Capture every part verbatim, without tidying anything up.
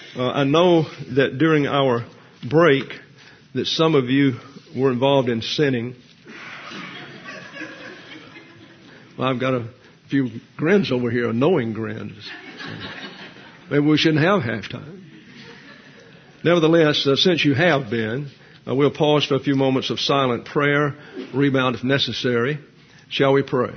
Uh, I know that during our break that some of you were involved in sinning. Well, I've got a few grins over here, knowing grins. Maybe we shouldn't have halftime. Nevertheless, uh, since you have been, uh, we'll pause for a few moments of silent prayer, rebound if necessary. Shall we pray?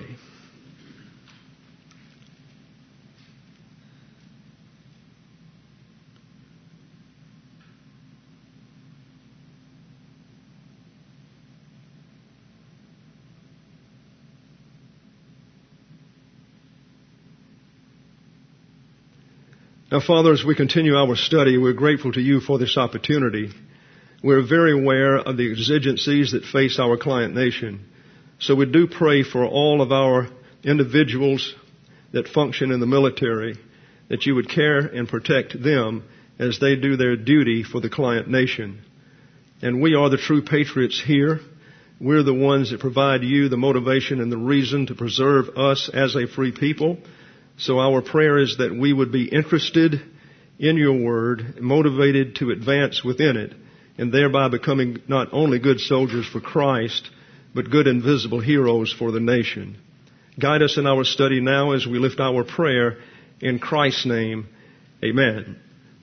Now, Father, as we continue our study, we're grateful to you for this opportunity. We're very aware of the exigencies that face our client nation. So we do pray for all of our individuals that function in the military, that you would care and protect them as they do their duty for the client nation. And we are the true patriots here. We're the ones that provide you the motivation and the reason to preserve us as a free people. So our prayer is that we would be interested in your word, motivated to advance within it, and thereby becoming not only good soldiers for Christ, but good and visible heroes for the nation. Guide us in our study now as we lift our prayer in Christ's name. Amen.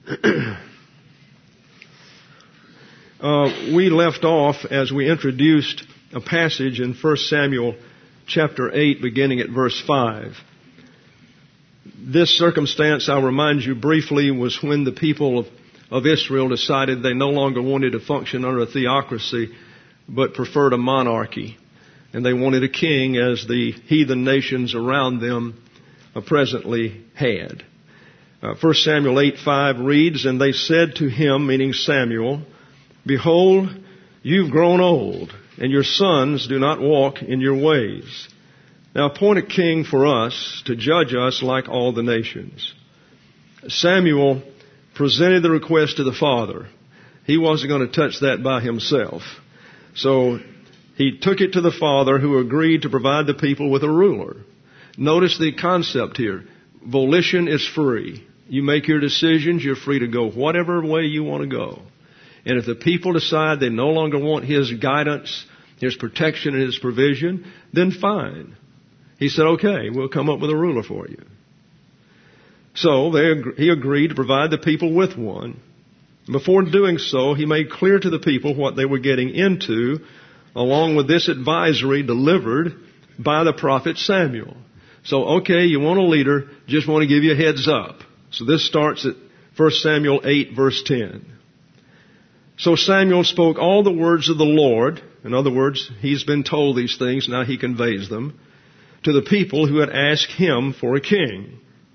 uh, we left off as we introduced a passage in First Samuel chapter eight, beginning at verse five. This circumstance, I'll remind you briefly, was when the people of, of Israel decided they no longer wanted to function under a theocracy, but preferred a monarchy. And they wanted a king as the heathen nations around them uh, presently had. Uh, First Samuel eight five reads, "And they said to him," meaning Samuel, "Behold, you've grown old, and your sons do not walk in your ways. Now appoint a king for us to judge us like all the nations." Samuel presented the request to the father. He wasn't going to touch that by himself. So he took it to the father, who agreed to provide the people with a ruler. Notice the concept here. Volition is free. You make your decisions. You're free to go whatever way you want to go. And if the people decide they no longer want his guidance, his protection, and his provision, then fine. He said, okay, we'll come up with a ruler for you. So they, he agreed to provide the people with one. Before doing so, he made clear to the people what they were getting into, along with this advisory delivered by the prophet Samuel. So, okay, you want a leader, just want to give you a heads up. So this starts at First Samuel eight, verse ten. "So Samuel spoke all the words of the Lord." In other words, he's been told these things, now he conveys them to the people who had asked him for a king.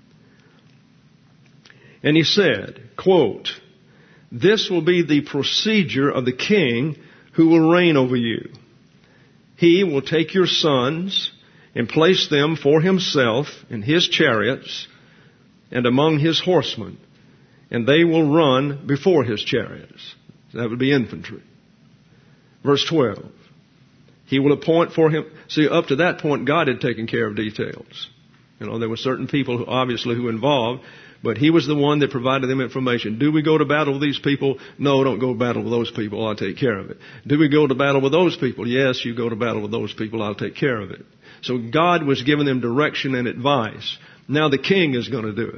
And he said, quote, "This will be the procedure of the king who will reign over you. He will take your sons and place them for himself in his chariots and among his horsemen, and they will run before his chariots." That would be infantry. Verse twelve. "He will appoint for him." See, up to that point, God had taken care of details. You know, there were certain people who obviously who involved, but he was the one that provided them information. Do we go to battle with these people? No, don't go to battle with those people. I'll take care of it. Do we go to battle with those people? Yes, you go to battle with those people. I'll take care of it. So God was giving them direction and advice. Now the king is going to do it.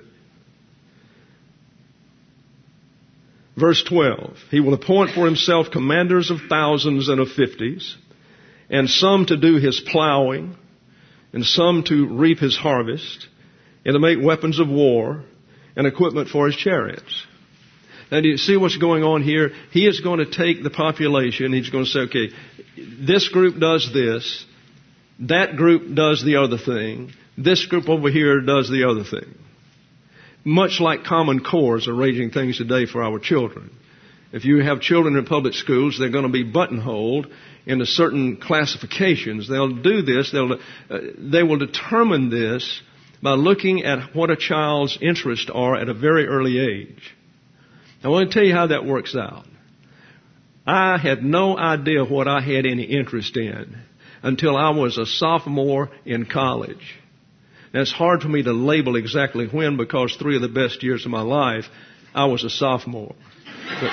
Verse twelve. "He will appoint for himself commanders of thousands and of fifties, and some to do his plowing, and some to reap his harvest, and to make weapons of war, and equipment for his chariots." Now, do you see what's going on here? He is going to take the population, he's going to say, okay, this group does this, that group does the other thing, this group over here does the other thing. Much like Common Cores are arranging things today for our children. If you have children in public schools, they're going to be buttonholed into certain classifications. They'll do this. They'll, uh, they will determine this by looking at what a child's interests are at a very early age. I want to tell you how that works out. I had no idea what I had any interest in until I was a sophomore in college. Now, it's hard for me to label exactly when, because three of the best years of my life I was a sophomore. But,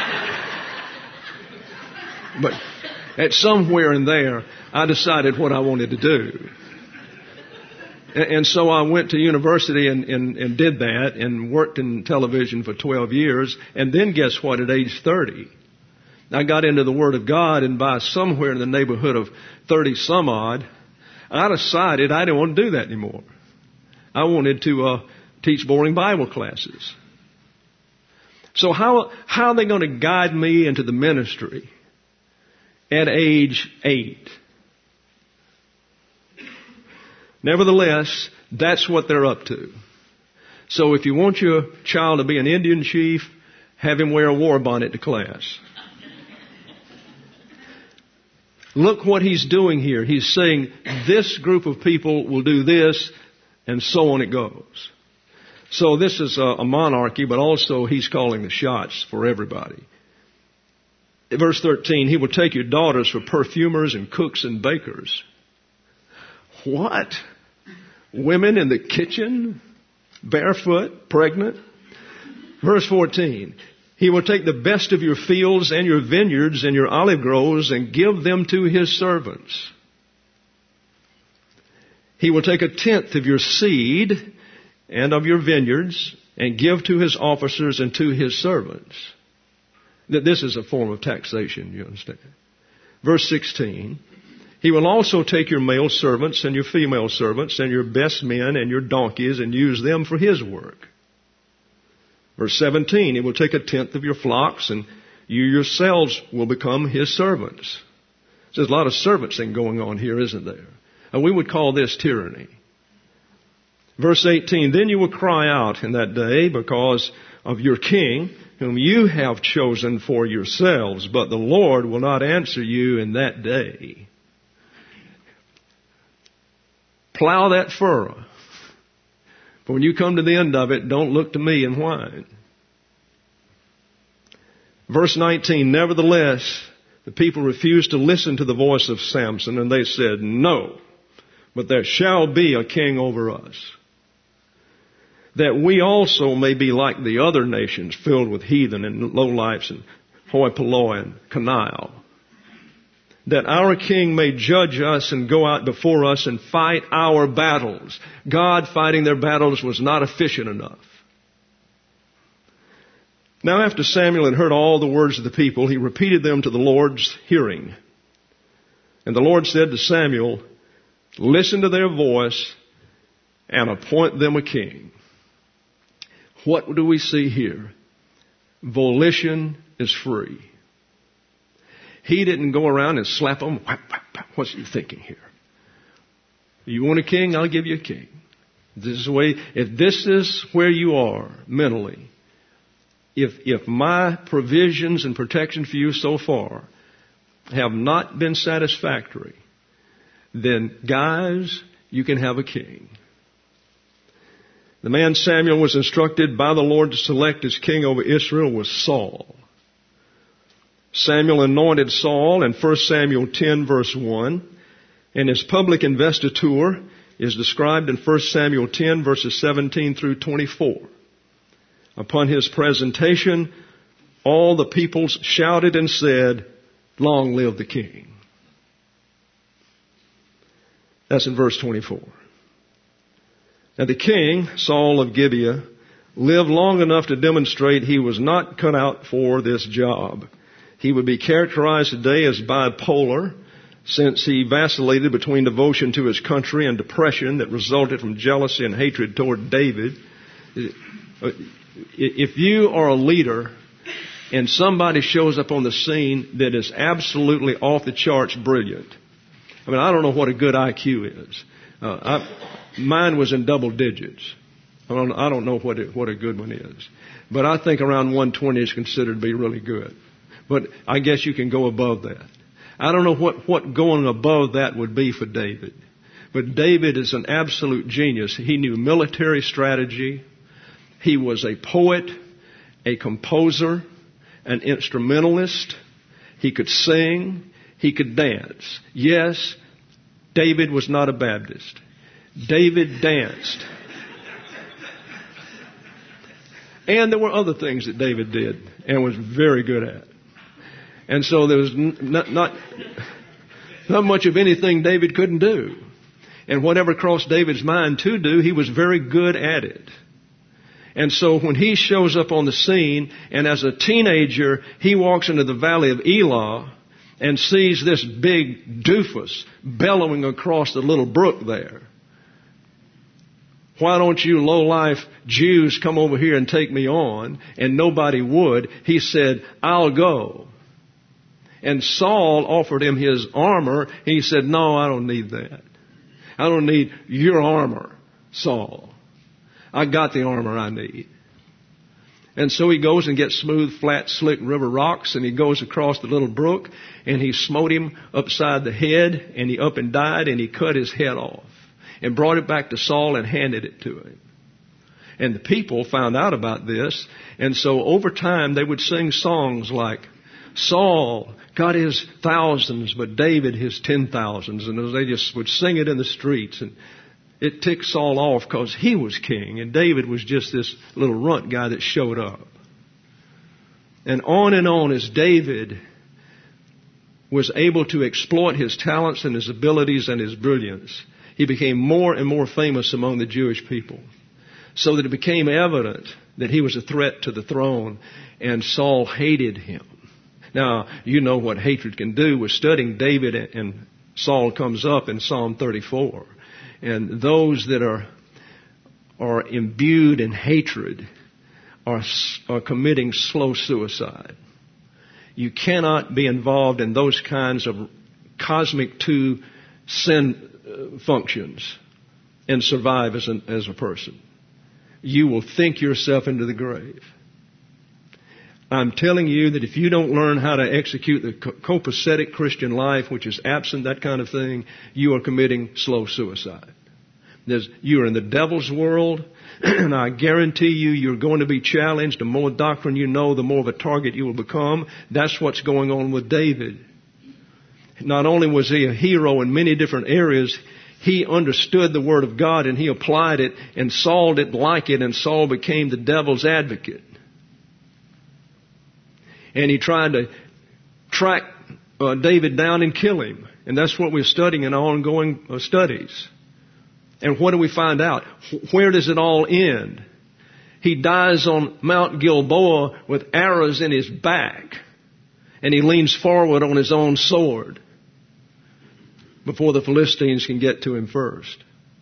but at somewhere in there, I decided what I wanted to do. And, and so I went to university and, and, and did that and worked in television for twelve years. And then guess what? At age thirty, I got into the Word of God, and by somewhere in the neighborhood of thirty some odd, I decided I didn't want to do that anymore. I wanted to uh, teach boring Bible classes. So how how are they going to guide me into the ministry at age eight? Nevertheless, that's what they're up to. So if you want your child to be an Indian chief, have him wear a war bonnet to class. Look what he's doing here. He's saying this group of people will do this, and so on it goes. So this is a, a monarchy, but also he's calling the shots for everybody. Verse thirteen, he will take your daughters for perfumers and cooks and bakers. What? Women in the kitchen? Barefoot? Pregnant? Verse fourteen, he will take the best of your fields and your vineyards and your olive groves and give them to his servants. He will take a tenth of your seed and of your vineyards and give to his officers and to his servants. That this is a form of taxation, you understand. Verse sixteen, he will also take your male servants and your female servants and your best men and your donkeys and use them for his work. Verse seventeen, he will take a tenth of your flocks and you yourselves will become his servants. There's a lot of servants thing going on here, isn't there? And we would call this tyranny. Verse eighteen, then you will cry out in that day because of your king, whom you have chosen for yourselves, but the Lord will not answer you in that day. Plow that furrow. But when you come to the end of it, don't look to me and whine. Verse nineteen, nevertheless, the people refused to listen to the voice of Samson, and they said, no, but there shall be a king over us, that we also may be like the other nations, filled with heathen and lowlifes and hoi polloi and canaille, that our king may judge us and go out before us and fight our battles. God fighting their battles was not efficient enough. Now after Samuel had heard all the words of the people, he repeated them to the Lord's hearing. And the Lord said to Samuel, listen to their voice and appoint them a king. What do we see here? Volition is free. He didn't go around and slap them. Whap, whap, whap. What's he thinking here? You want a king? I'll give you a king. This is the way, if this is where you are mentally, if, if my provisions and protection for you so far have not been satisfactory, then guys, you can have a king. The man Samuel was instructed by the Lord to select as king over Israel was Saul. Samuel anointed Saul in First Samuel ten verse one, and his public investiture is described in First Samuel ten verses seventeen through twenty-four. Upon his presentation, all the peoples shouted and said, long live the king. That's in verse twenty-four. Now the king, Saul of Gibeah, lived long enough to demonstrate he was not cut out for this job. He would be characterized today as bipolar, since he vacillated between devotion to his country and depression that resulted from jealousy and hatred toward David. If you are a leader and somebody shows up on the scene that is absolutely off the charts brilliant, I mean, I don't know what a good I Q is. Uh, I, mine was in double digits. I don't, I don't know what it, what a good one is. But I think around one twenty is considered to be really good. But I guess you can go above that. I don't know what, what going above that would be for David. But David is an absolute genius. He knew military strategy. He was a poet, a composer, an instrumentalist. He could sing. He could dance. Yes, David was not a Baptist. David danced. And there were other things that David did and was very good at. And so there was not, not, not much of anything David couldn't do. And whatever crossed David's mind to do, he was very good at it. And so when he shows up on the scene, and as a teenager, he walks into the valley of Elah and sees this big doofus bellowing across the little brook there. Why don't you low-life Jews come over here and take me on? And nobody would. He said, I'll go. And Saul offered him his armor. He said, no, I don't need that. I don't need your armor, Saul. I got the armor I need. And so he goes and gets smooth, flat, slick river rocks, and he goes across the little brook, and he smote him upside the head, and he up and died, and he cut his head off, and brought it back to Saul and handed it to him. And the people found out about this, and so over time they would sing songs like, Saul got his thousands, but David his ten thousands, and they just would sing it in the streets, and it ticked Saul off because he was king, and David was just this little runt guy that showed up. And on and on as David was able to exploit his talents and his abilities and his brilliance, he became more and more famous among the Jewish people, so that it became evident that he was a threat to the throne, and Saul hated him. Now, you know what hatred can do. We're studying David, and Saul comes up in Psalm thirty-four. And those that are are imbued in hatred are, are committing slow suicide. You cannot be involved in those kinds of cosmic two sin functions and survive as, an, as a person. You will think yourself into the grave. I'm telling you that if you don't learn how to execute the copacetic Christian life, which is absent that kind of thing, you are committing slow suicide. There's, you are in the devil's world, and I guarantee you you're going to be challenged. The more doctrine you know, the more of a target you will become. That's what's going on with David. Not only was he a hero in many different areas, he understood the Word of God and he applied it, and Saul didn't like it, and Saul became the devil's advocate. And he tried to track uh, David down and kill him. And that's what we're studying in our ongoing uh, studies. And what do we find out? Where does it all end? He dies on Mount Gilboa with arrows in his back. And he leans forward on his own sword before the Philistines can get to him first.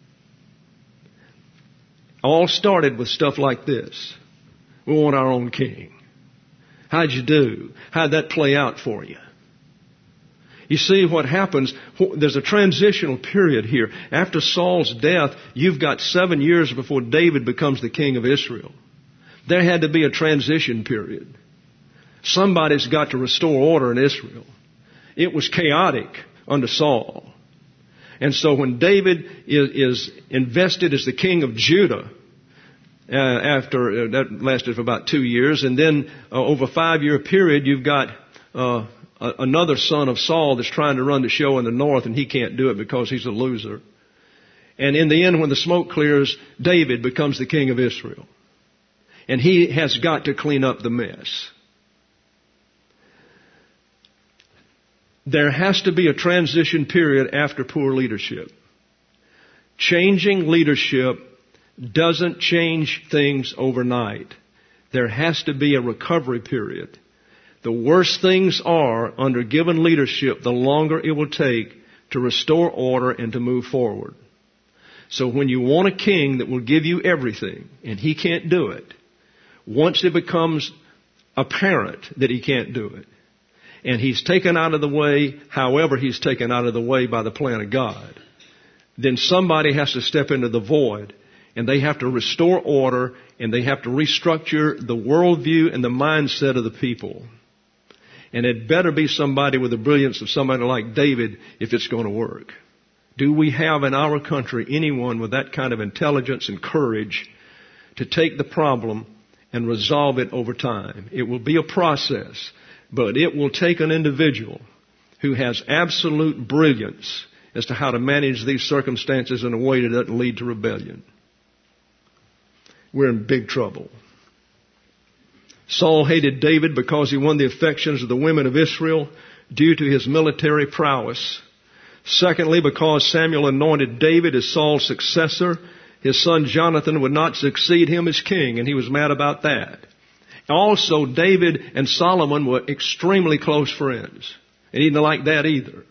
All started with stuff like this. We want our own king. How'd you do? How'd that play out for you? You see what happens, there's a transitional period here. After Saul's death, you've got seven years before David becomes the king of Israel. There had to be a transition period. Somebody's got to restore order in Israel. It was chaotic under Saul. And so when David is, is invested as the king of Judah, Uh, after, uh, that lasted for about two years. And then uh, over a five-year period, you've got uh, a, another son of Saul that's trying to run the show in the north, and he can't do it because he's a loser. And in the end, when the smoke clears, David becomes the king of Israel. And he has got to clean up the mess. There has to be a transition period after poor leadership. Changing leadership doesn't change things overnight. There has to be a recovery period. The worse things are under given leadership, the longer it will take to restore order and to move forward. So when you want a king that will give you everything, and he can't do it, once it becomes apparent that he can't do it, and he's taken out of the way, however he's taken out of the way by the plan of God, then somebody has to step into the void. And they have to restore order, and they have to restructure the worldview and the mindset of the people. And it better be somebody with the brilliance of somebody like David if it's going to work. Do we have in our country anyone with that kind of intelligence and courage to take the problem and resolve it over time? It will be a process, but it will take an individual who has absolute brilliance as to how to manage these circumstances in a way that doesn't lead to rebellion. We're in big trouble. Saul hated David because he won the affections of the women of Israel due to his military prowess. Secondly, because Samuel anointed David as Saul's successor, his son Jonathan would not succeed him as king, and he was mad about that. Also, David and Solomon were extremely close friends, and he didn't like that either.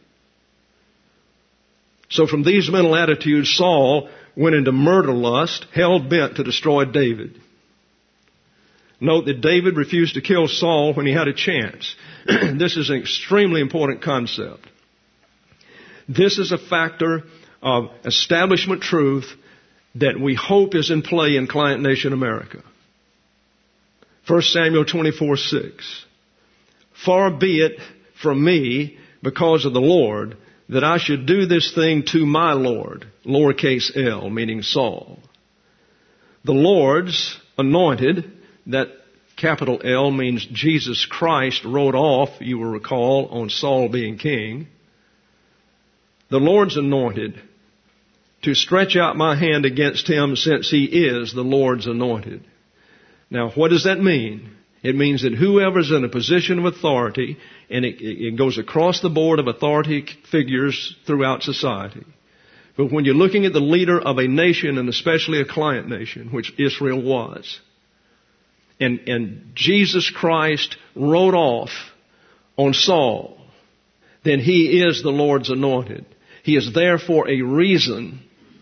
So from these mental attitudes, Saul went into murder lust, hell-bent to destroy David. Note that David refused to kill Saul when he had a chance. This is an extremely important concept. This is a factor of establishment truth that we hope is in play in Client Nation America. First Samuel twenty-four six. Far be it from me, because of the Lord, that I should do this thing to my Lord, lowercase l, meaning Saul. The Lord's anointed, that capital L means Jesus Christ rode off, you will recall, on Saul being king. The Lord's anointed to stretch out my hand against him, since he is the Lord's anointed. Now, what does that mean? It means that whoever's in a position of authority, and it, it goes across the board of authority figures throughout society. But when you're looking at the leader of a nation, and especially a client nation, which Israel was, and, and Jesus Christ rode off on Saul, then he is the Lord's anointed. He is there for a reason,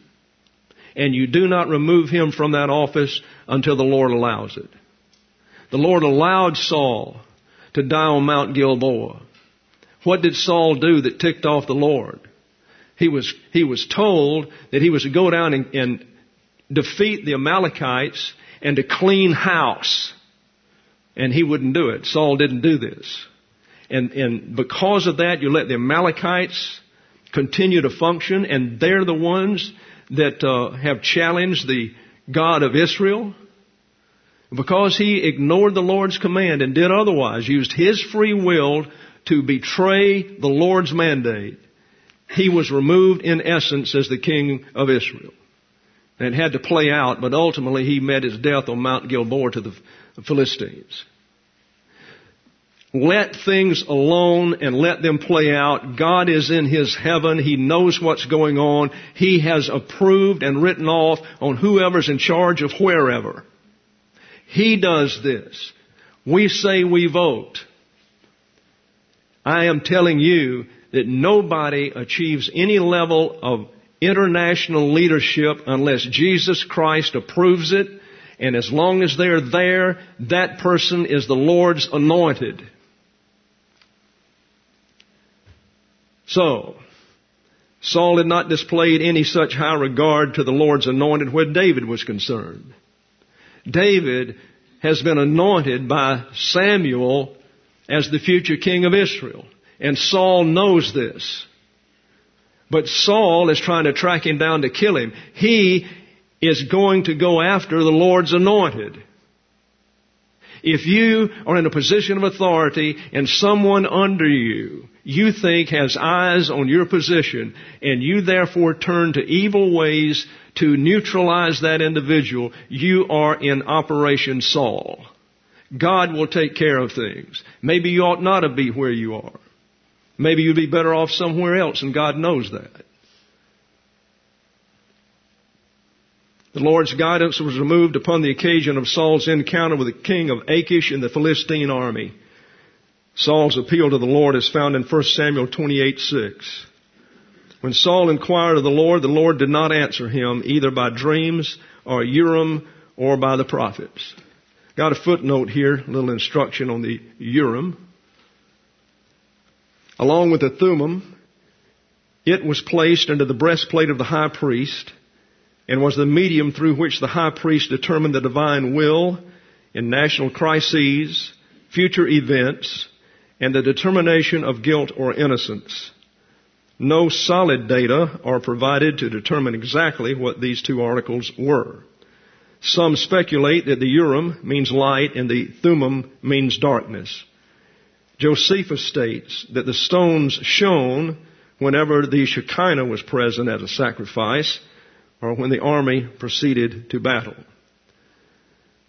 and you do not remove him from that office until the Lord allows it. The Lord allowed Saul to die on Mount Gilboa. What did Saul do that ticked off the Lord? He was, he was told that he was to go down and, and defeat the Amalekites and to clean house. And he wouldn't do it. Saul didn't do this. And, and because of that, you let the Amalekites continue to function, and they're the ones that uh, have challenged the God of Israel. Because he ignored the Lord's command and did otherwise, used his free will to betray the Lord's mandate, he was removed in essence as the king of Israel. And it had to play out, but ultimately he met his death on Mount Gilboa to the Philistines. Let things alone and let them play out. God is in his heaven. He knows what's going on. He has approved and written off on whoever's in charge of wherever. He does this. We say we vote. I am telling you that nobody achieves any level of international leadership unless Jesus Christ approves it. And as long as they're there, that person is the Lord's anointed. So, Saul had not displayed any such high regard to the Lord's anointed where David was concerned. David has been anointed by Samuel as the future king of Israel. And Saul knows this. But Saul is trying to track him down to kill him. He is going to go after the Lord's anointed. If you are in a position of authority and someone under you you think has eyes on your position, and you therefore turn to evil ways to neutralize that individual, you are in Operation Saul. God will take care of things. Maybe you ought not to be where you are. Maybe you'd be better off somewhere else, and God knows that. The Lord's guidance was removed upon the occasion of Saul's encounter with the king of Achish and the Philistine army. Saul's appeal to the Lord is found in First Samuel twenty-eight six. When Saul inquired of the Lord, the Lord did not answer him either by dreams or Urim or by the prophets. Got a footnote here, a little instruction on the Urim. Along with the Thummim, it was placed under the breastplate of the high priest and was the medium through which the high priest determined the divine will in national crises, future events, and the determination of guilt or innocence. No solid data are provided to determine exactly what these two articles were. Some speculate that the Urim means light and the Thummim means darkness. Josephus states that the stones shone whenever the Shekinah was present as a sacrifice or when the army proceeded to battle.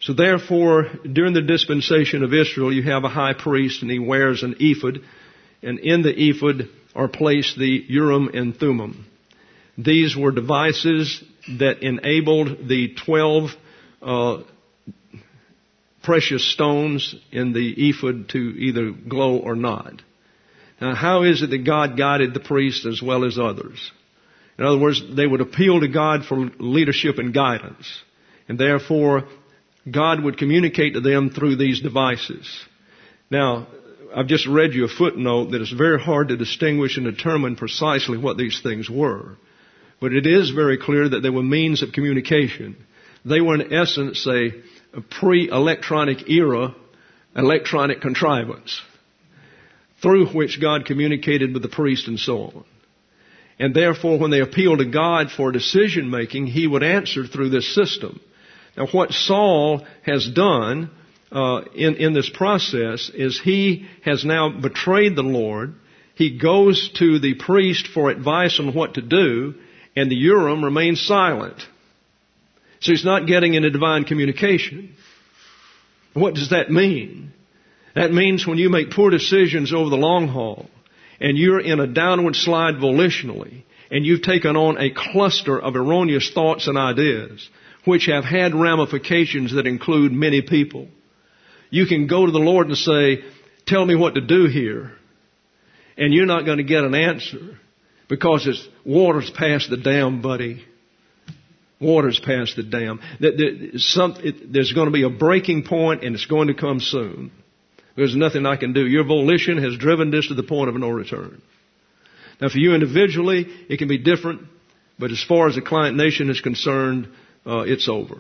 So therefore, during the dispensation of Israel, you have a high priest, and he wears an ephod, and in the ephod are placed the Urim and Thummim. These were devices that enabled the twelve uh, precious stones in the ephod to either glow or not. Now, how is it that God guided the priests as well as others? In other words, they would appeal to God for leadership and guidance, and therefore God would communicate to them through these devices. Now, I've just read you a footnote that it's very hard to distinguish and determine precisely what these things were. But it is very clear that they were means of communication. They were in essence a, a pre-electronic era electronic contrivance through which God communicated with the priest and so on. And therefore, when they appealed to God for decision making, He would answer through this system. Now, what Saul has done uh, in, in this process is he has now betrayed the Lord. He goes to the priest for advice on what to do, and the Urim remains silent. So he's not getting into divine communication. What does that mean? That means when you make poor decisions over the long haul, and you're in a downward slide volitionally, and you've taken on a cluster of erroneous thoughts and ideas, which have had ramifications that include many people, you can go to the Lord and say, tell me what to do here. And you're not going to get an answer because it's water's past the dam, buddy. Water's past the dam. There's going to be a breaking point, and it's going to come soon. There's nothing I can do. Your volition has driven this to the point of no return. Now, for you individually, it can be different, but as far as the client nation is concerned, uh, it's over.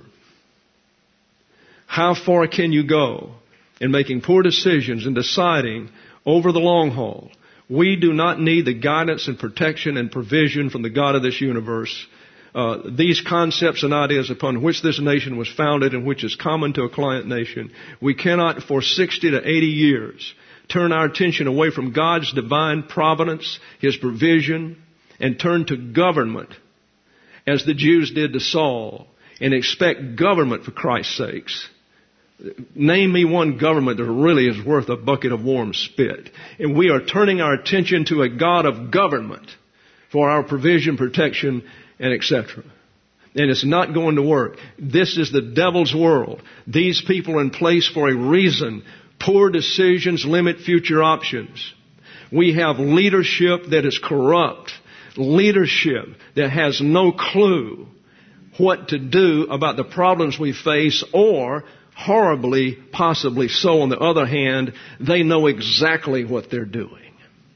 How far can you go in making poor decisions and deciding over the long haul? We do not need the guidance and protection and provision from the God of this universe. Uh, these concepts and ideas upon which this nation was founded and which is common to a client nation, we cannot for sixty to eighty years turn our attention away from God's divine providence, His provision, and turn to government as the Jews did to Saul and expect government for Christ's sakes. Name me one government that really is worth a bucket of warm spit. And we are turning our attention to a God of government for our provision, protection, and et cetera. And it's not going to work. This is the devil's world. These people are in place for a reason. Poor decisions limit future options. We have leadership that is corrupt. Leadership that has no clue what to do about the problems we face, or horribly, possibly so, on the other hand, they know exactly what they're doing.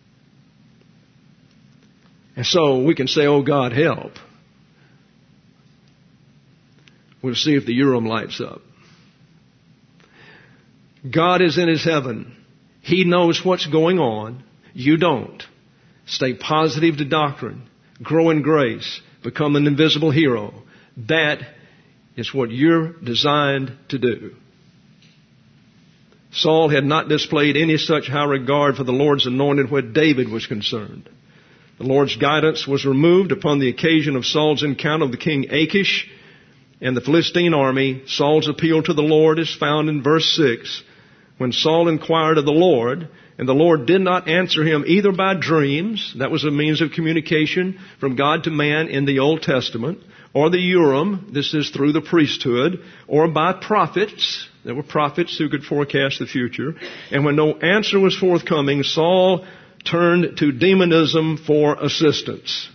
And so we can say, oh God, help. We'll see if the Urim lights up. God is in His heaven. He knows what's going on. You don't. Stay positive to doctrine. Grow in grace. Become an invisible hero. That is what you're designed to do. Saul had not displayed any such high regard for the Lord's anointed where David was concerned. The Lord's guidance was removed upon the occasion of Saul's encounter with the king Achish and the Philistine army. Saul's appeal to the Lord is found in verse six. When Saul inquired of the Lord, and the Lord did not answer him either by dreams, that was a means of communication from God to man in the Old Testament, or the Urim, this is through the priesthood, or by prophets. There were prophets who could forecast the future. And when no answer was forthcoming, Saul turned to demonism for assistance.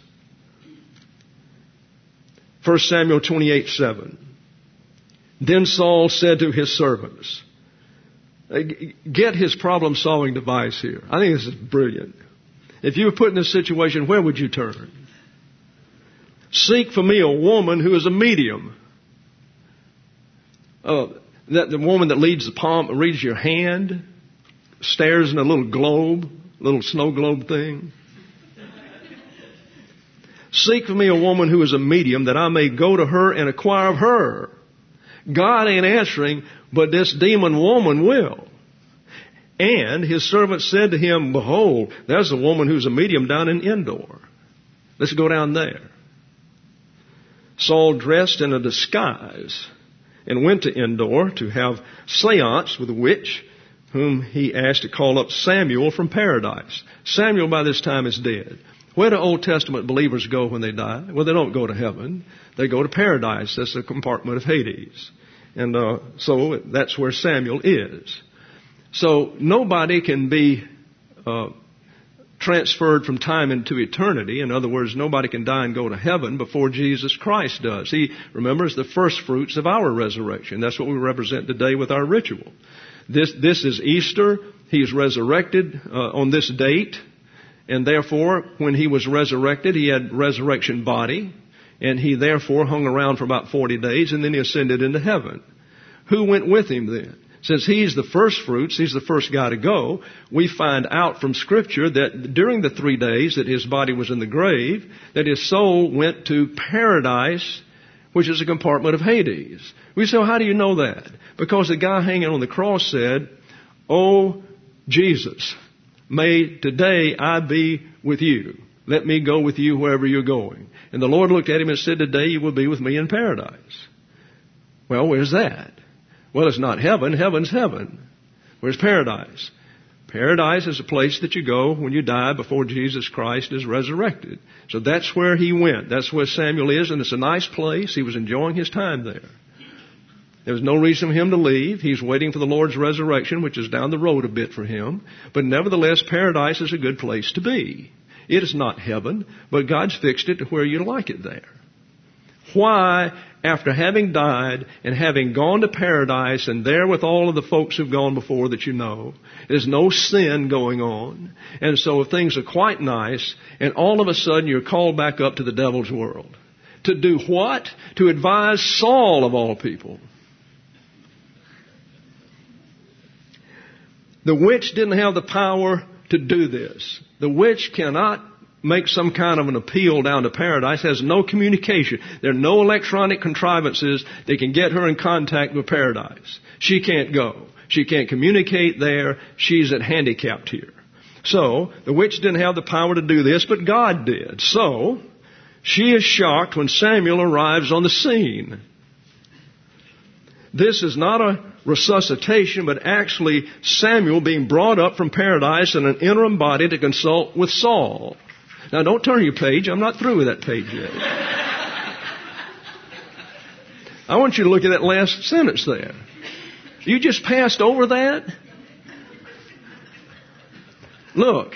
First Samuel twenty-eight seven. Then Saul said to his servants, get his problem-solving device here. I think this is brilliant. If you were put in this situation, where would you turn? Seek for me a woman who is a medium. Uh, that the woman that leads the palm, reads your hand, stares in a little globe, little snow globe thing. Seek for me a woman who is a medium, that I may go to her and acquire of her. God ain't answering, but this demon woman will. And his servant said to him, behold, there's a woman who's a medium down in Endor. Let's go down there. Saul dressed in a disguise and went to Endor to have seance with a witch, whom he asked to call up Samuel from paradise. Samuel by this time is dead. Where do Old Testament believers go when they die? Well, they don't go to heaven. They go to paradise. That's the compartment of Hades. And uh, so that's where Samuel is. So nobody can be uh, transferred from time into eternity. In other words, nobody can die and go to heaven before Jesus Christ does. He, remember, is the first fruits of our resurrection. That's what we represent today with our ritual. This, this is Easter. He's resurrected uh, on this date. And therefore, when he was resurrected, he had resurrection body. And he therefore hung around for about forty days, and then he ascended into heaven. Who went with him then? Since he's the first fruits, he's the first guy to go, we find out from Scripture that during the three days that his body was in the grave, that his soul went to paradise, which is a compartment of Hades. We say, well, how do you know that? Because the guy hanging on the cross said, "Oh, Jesus, may today I be with you. Let me go with you wherever you're going." And the Lord looked at him and said, "Today you will be with me in paradise." Well, where's that? Well, it's not heaven. Heaven's heaven. Where's paradise? Paradise is a place that you go when you die before Jesus Christ is resurrected. So that's where he went. That's where Samuel is, and it's a nice place. He was enjoying his time there. There was no reason for him to leave. He's waiting for the Lord's resurrection, which is down the road a bit for him. But nevertheless, paradise is a good place to be. It is not heaven, but God's fixed it to where you like it there. Why, after having died and having gone to paradise and there with all of the folks who've gone before that you know, there's no sin going on, and so things are quite nice, and all of a sudden you're called back up to the devil's world. To do what? To advise Saul of all people. The witch didn't have the power to do this. The witch cannot make some kind of an appeal down to paradise, has no communication. There are no electronic contrivances that can get her in contact with paradise. She can't go. She can't communicate there. She's at handicapped here. So, the witch didn't have the power to do this, but God did. So, she is shocked when Samuel arrives on the scene. This is not a resuscitation, but actually Samuel being brought up from paradise in an interim body to consult with Saul. Now, don't turn your page. I'm not through with that page yet. I want you to look at that last sentence there. You just passed over that? Look,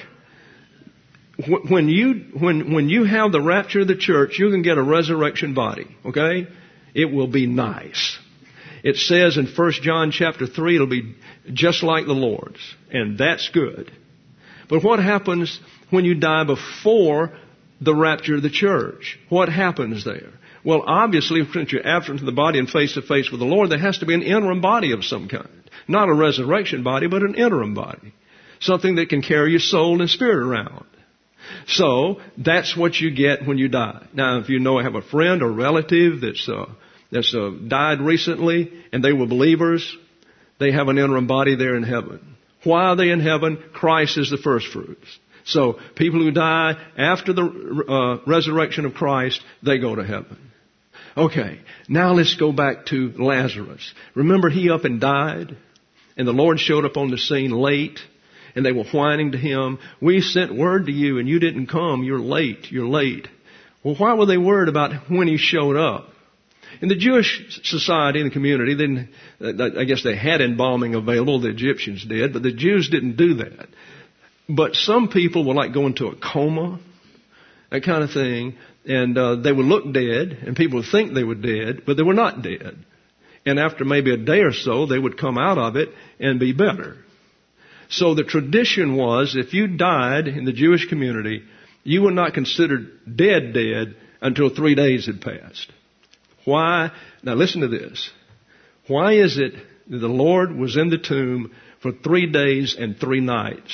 when you, when, when you have the rapture of the church, you can get a resurrection body, okay? It will be nice. It says in First John chapter three, it'll be just like the Lord's. And that's good. But what happens when you die before the rapture of the church? What happens there? Well, obviously, since you're absent from the body and face to face with the Lord, there has to be an interim body of some kind. Not a resurrection body, but an interim body. Something that can carry your soul and spirit around. So, that's what you get when you die. Now, if you know I have a friend or relative that's uh, that's uh, died recently, and they were believers, they have an interim body there in heaven. Why are they in heaven? Christ is the first fruits. So, people who die after the uh, resurrection of Christ, they go to heaven. Okay, now let's go back to Lazarus. Remember, he up and died, and the Lord showed up on the scene late, and they were whining to him, "We sent word to you, and you didn't come. You're late. You're late." Well, why were they worried about when he showed up? In the Jewish society and the community, then I guess they had embalming available, the Egyptians did, but the Jews didn't do that. But some people would like go into a coma, that kind of thing, and uh, they would look dead, and people would think they were dead, but they were not dead. And after maybe a day or so, they would come out of it and be better. So the tradition was, if you died in the Jewish community, you were not considered dead dead until three days had passed. Why? Now listen to this. Why is it that the Lord was in the tomb for three days and three nights?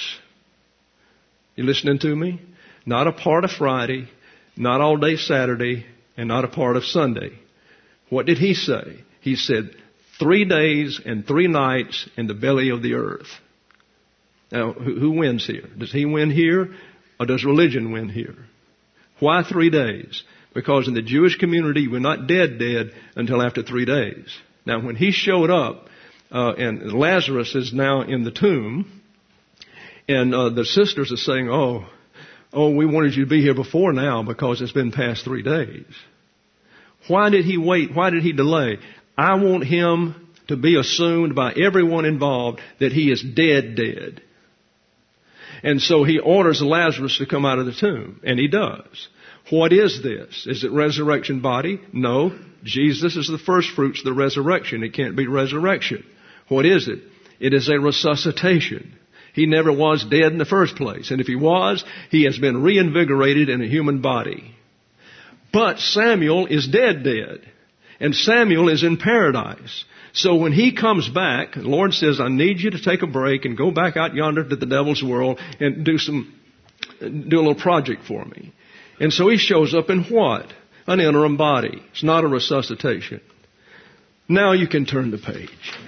You listening to me? Not a part of Friday, not all day Saturday, and not a part of Sunday. What did he say? He said, three days and three nights in the belly of the earth. Now, who wins here? Does he win here, or does religion win here? Why three days? Because in the Jewish community, you were not dead dead until after three days. Now, when he showed up, uh, and Lazarus is now in the tomb, and uh, the sisters are saying, oh, oh, we wanted you to be here before now because it's been past three days. Why did he wait? Why did he delay? I want him to be assumed by everyone involved that he is dead, dead. And so he orders Lazarus to come out of the tomb, and he does. What is this? Is it resurrection body? No. Jesus is the first fruits of the resurrection. It can't be resurrection. What is it? It is a resuscitation. He never was dead in the first place. And if he was, he has been reinvigorated in a human body. But Samuel is dead, dead. And Samuel is in paradise. So when he comes back, the Lord says, I need you to take a break and go back out yonder to the devil's world and do some, do a little project for me. And so he shows up in what? An interim body. It's not a resuscitation. Now you can turn the page.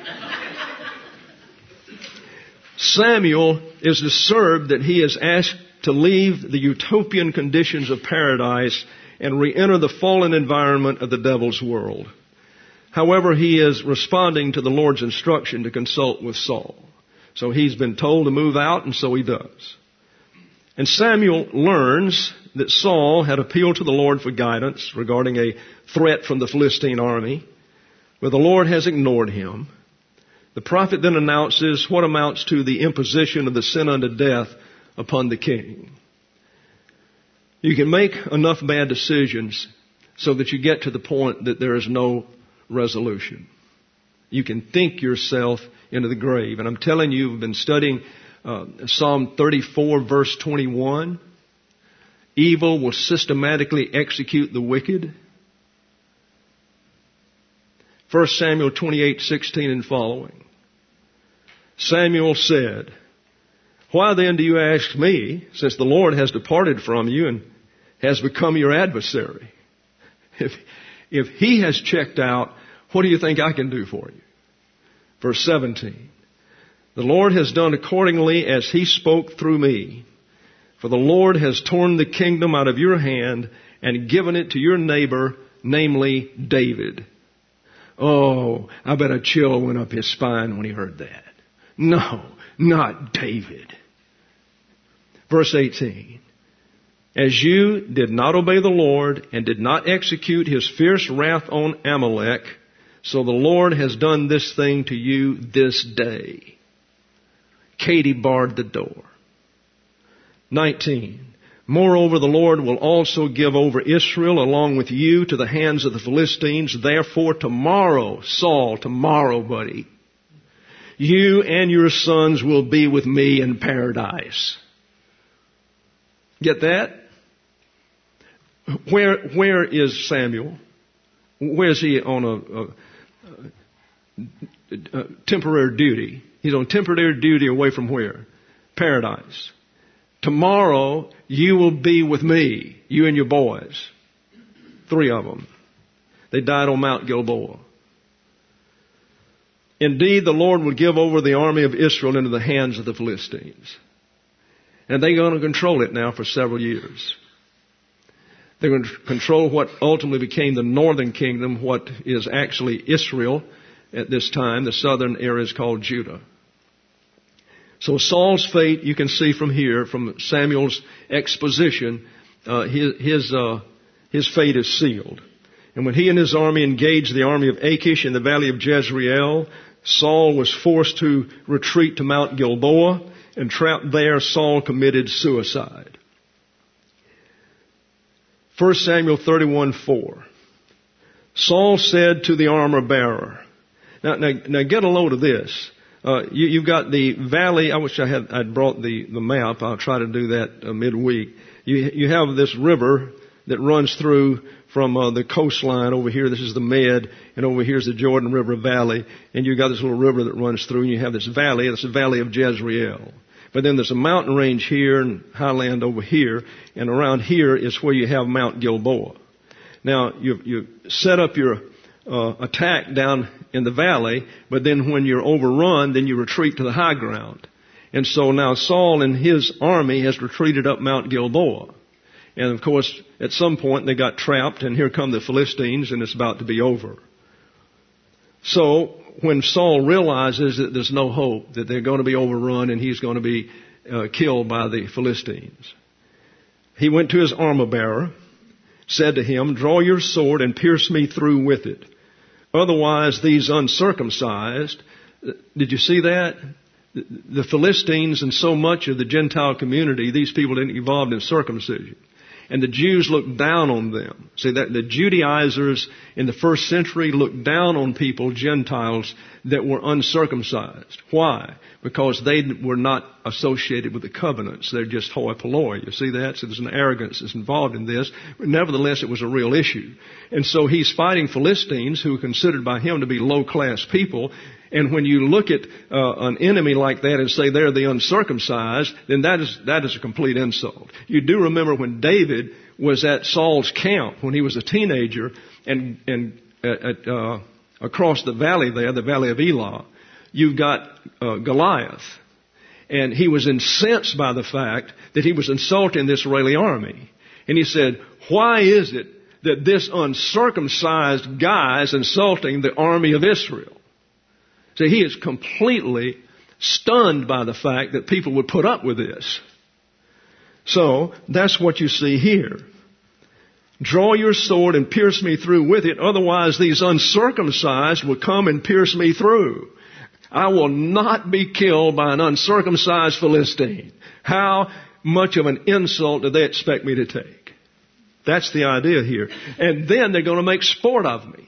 Samuel is disturbed that he is asked to leave the utopian conditions of paradise and re-enter the fallen environment of the devil's world. However, he is responding to the Lord's instruction to consult with Saul. So he's been told to move out, and so he does. And Samuel learns that Saul had appealed to the Lord for guidance regarding a threat from the Philistine army, but the Lord has ignored him. The prophet then announces what amounts to the imposition of the sin unto death upon the king. You can make enough bad decisions so that you get to the point that there is no resolution. You can think yourself into the grave. And I'm telling you, we've been studying uh, Psalm thirty-four, verse twenty-one. Evil will systematically execute the wicked. First Samuel twenty-eight, sixteen and following. Samuel said, why then do you ask me, since the Lord has departed from you and has become your adversary? If, if he has checked out, what do you think I can do for you? Verse seventeen. The Lord has done accordingly as he spoke through me. For the Lord has torn the kingdom out of your hand and given it to your neighbor, namely David. Oh, I bet a chill went up his spine when he heard that. No, not David. Verse eighteen. As you did not obey the Lord and did not execute his fierce wrath on Amalek, so the Lord has done this thing to you this day. Katie barred the door. nineteen. Moreover, the Lord will also give over Israel along with you to the hands of the Philistines. Therefore, tomorrow, Saul, tomorrow, buddy, you and your sons will be with me in paradise. Get that? Where, where is Samuel? Where is he on a, a, a temporary duty? He's on temporary duty away from where? Paradise. Tomorrow, you will be with me, you and your boys. Three of them. They died on Mount Gilboa. Indeed, the Lord will give over the army of Israel into the hands of the Philistines. And they're going to control it now for several years. They're going to control what ultimately became the northern kingdom, what is actually Israel at this time. The southern area is called Judah. So Saul's fate, you can see from here, from Samuel's exposition, uh, his his, uh, his fate is sealed. And when he and his army engaged the army of Achish in the valley of Jezreel, Saul was forced to retreat to Mount Gilboa, and trapped there, Saul committed suicide. First Samuel thirty-one, four. Saul said to the armor bearer. Now, now, now get a load of this. Uh, you, you've got the valley. I wish I had I'd brought the, the map. I'll try to do that uh, midweek. You you have this river that runs through from uh, the coastline over here. This is the Med, and over here is the Jordan River Valley. And you've got this little river that runs through, and you have this valley. That's the valley of Jezreel. But then there's a mountain range here and highland over here, and around here is where you have Mount Gilboa. Now, you you set up your uh, attack down in the valley, but then when you're overrun, then you retreat to the high ground. And so now Saul and his army has retreated up Mount Gilboa. And of course, at some point they got trapped, and here come the Philistines, and it's about to be over. So when Saul realizes that there's no hope, that they're going to be overrun and he's going to be uh, killed by the Philistines, he went to his armor bearer, said to him, "Draw your sword and pierce me through with it. Otherwise these uncircumcised," did you see that? The Philistines and so much of the Gentile community, these people didn't involved in circumcision. And the Jews looked down on them. See, that the Judaizers in the first century looked down on people, Gentiles, that were uncircumcised. Why? Because they were not associated with the covenants. They're just hoi polloi. You see that? So there's an arrogance that's involved in this. But nevertheless, it was a real issue. And so he's fighting Philistines who are considered by him to be low-class people. And when you look at uh, an enemy like that and say they're the uncircumcised, then that is that is a complete insult. You do remember when David was at Saul's camp when he was a teenager, and and at, uh, across the valley there, the valley of Elah, you've got uh, Goliath, and he was incensed by the fact that he was insulting the Israeli army, and he said, "Why is it that this uncircumcised guy is insulting the army of Israel?" So he is completely stunned by the fact that people would put up with this. So that's what you see here. "Draw your sword and pierce me through with it. Otherwise these uncircumcised will come and pierce me through. I will not be killed by an uncircumcised Philistine." How much of an insult do they expect me to take? That's the idea here. And then they're going to make sport of me.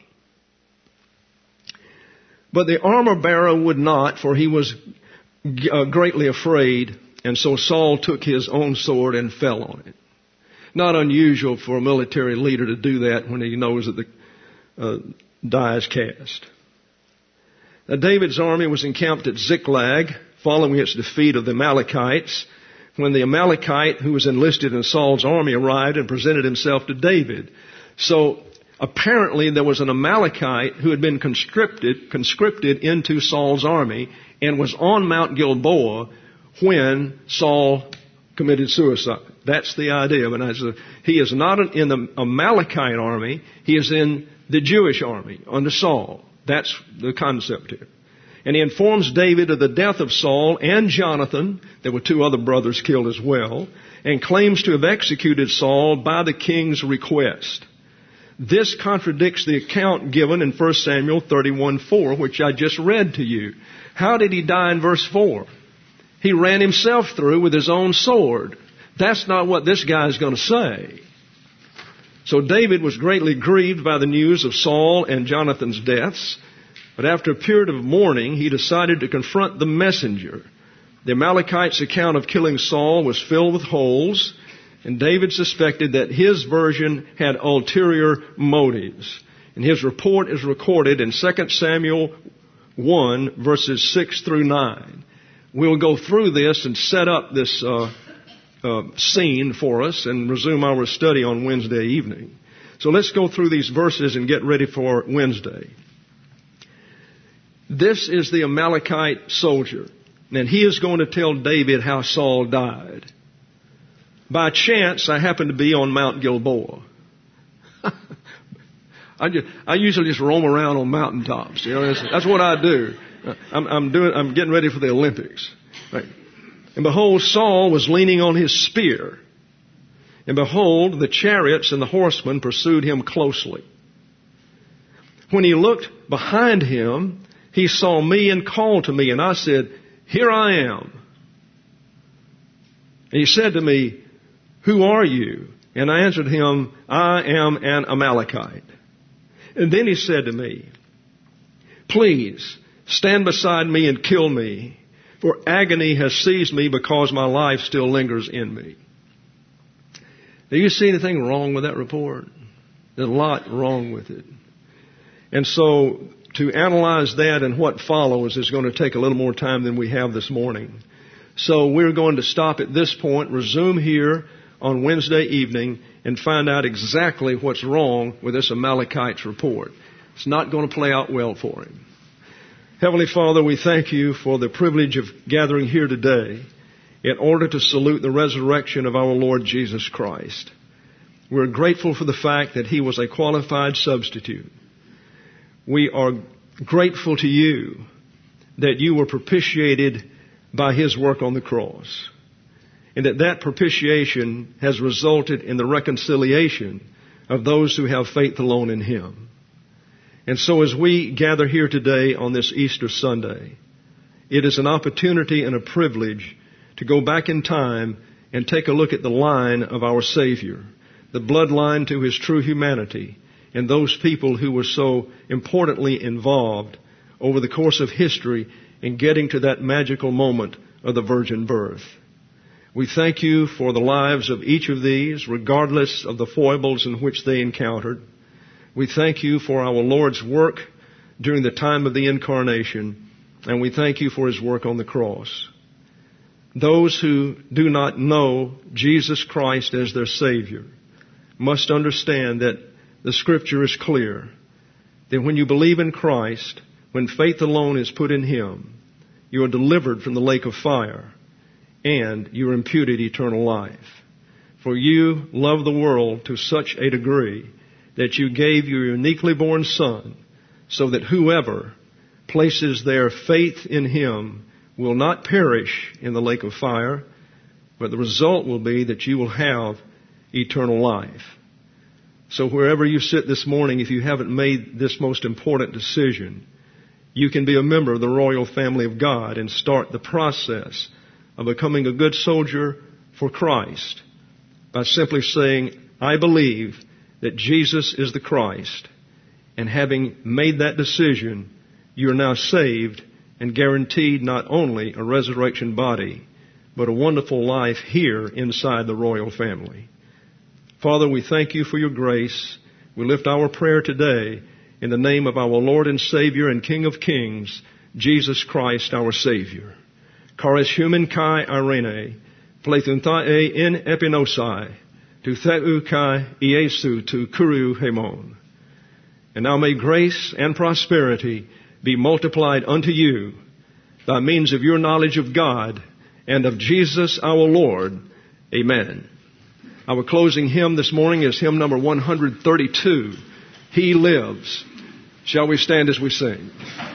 But the armor bearer would not, for he was uh, greatly afraid, and so Saul took his own sword and fell on it. Not unusual for a military leader to do that when he knows that the uh, die is cast. Now, David's army was encamped at Ziklag, following its defeat of the Amalekites, when the Amalekite who was enlisted in Saul's army arrived and presented himself to David. So apparently there was an Amalekite who had been conscripted, conscripted into Saul's army and was on Mount Gilboa when Saul committed suicide. That's the idea. But as a, he is not in the Amalekite army. He is in the Jewish army under Saul. That's the concept here. And he informs David of the death of Saul and Jonathan. There were two other brothers killed as well. And claims to have executed Saul by the king's request. This contradicts the account given in First Samuel thirty-one four, which I just read to you. How did he die in verse four? He ran himself through with his own sword. That's not what this guy is going to say. So David was greatly grieved by the news of Saul and Jonathan's deaths. But after a period of mourning, he decided to confront the messenger. The Amalekites' account of killing Saul was filled with holes, and David suspected that his version had ulterior motives. And his report is recorded in Second Samuel one, verses six through nine. We'll go through this and set up this uh, uh, scene for us and resume our study on Wednesday evening. So let's go through these verses and get ready for Wednesday. This is the Amalekite soldier, and he is going to tell David how Saul died. "By chance, I happened to be on Mount Gilboa." I, just, I usually just roam around on mountaintops. You know, that's, that's what I do. I'm, I'm doing. I'm getting ready for the Olympics. Right. "And behold, Saul was leaning on his spear. And behold, the chariots and the horsemen pursued him closely. When he looked behind him, he saw me and called to me. And I said, 'Here I am.' And he said to me, 'Who are you?' And I answered him, 'I am an Amalekite.' And then he said to me, 'Please stand beside me and kill me, for agony has seized me because my life still lingers in me.'" Do you see anything wrong with that report? There's a lot wrong with it. And so to analyze that and what follows is going to take a little more time than we have this morning. So we're going to stop at this point, resume here on Wednesday evening, and find out exactly what's wrong with this Amalekite's report. It's not going to play out well for him. Heavenly Father, we thank you for the privilege of gathering here today in order to salute the resurrection of our Lord Jesus Christ. We're grateful for the fact that he was a qualified substitute. We are grateful to you that you were propitiated by His work on the cross, and that that propitiation has resulted in the reconciliation of those who have faith alone in Him. And so as we gather here today on this Easter Sunday, it is an opportunity and a privilege to go back in time and take a look at the line of our Savior, the bloodline to His true humanity, and those people who were so importantly involved over the course of history in getting to that magical moment of the virgin birth. We thank you for the lives of each of these, regardless of the foibles in which they encountered. We thank you for our Lord's work during the time of the incarnation, and we thank you for His work on the cross. Those who do not know Jesus Christ as their Savior must understand that the Scripture is clear, that when you believe in Christ, when faith alone is put in Him, you are delivered from the lake of fire, and you are imputed eternal life. For you love the world to such a degree that you gave your uniquely born Son, so that whoever places their faith in Him will not perish in the lake of fire, but the result will be that you will have eternal life. So wherever you sit this morning, if you haven't made this most important decision, you can be a member of the royal family of God and start the process of becoming a good soldier for Christ by simply saying, I believe that Jesus is the Christ. And having made that decision, you are now saved and guaranteed not only a resurrection body, but a wonderful life here inside the royal family. Father, we thank you for your grace. We lift our prayer today in the name of our Lord and Savior and King of Kings, Jesus Christ, our Savior. Charis human kai irene, plethuntae in epinosai, tu theu kai Iesu tu kuriu hemon. And now may grace and prosperity be multiplied unto you by means of your knowledge of God and of Jesus our Lord. Amen. Our closing hymn this morning is hymn number one thirty-two, He Lives. Shall we stand as we sing?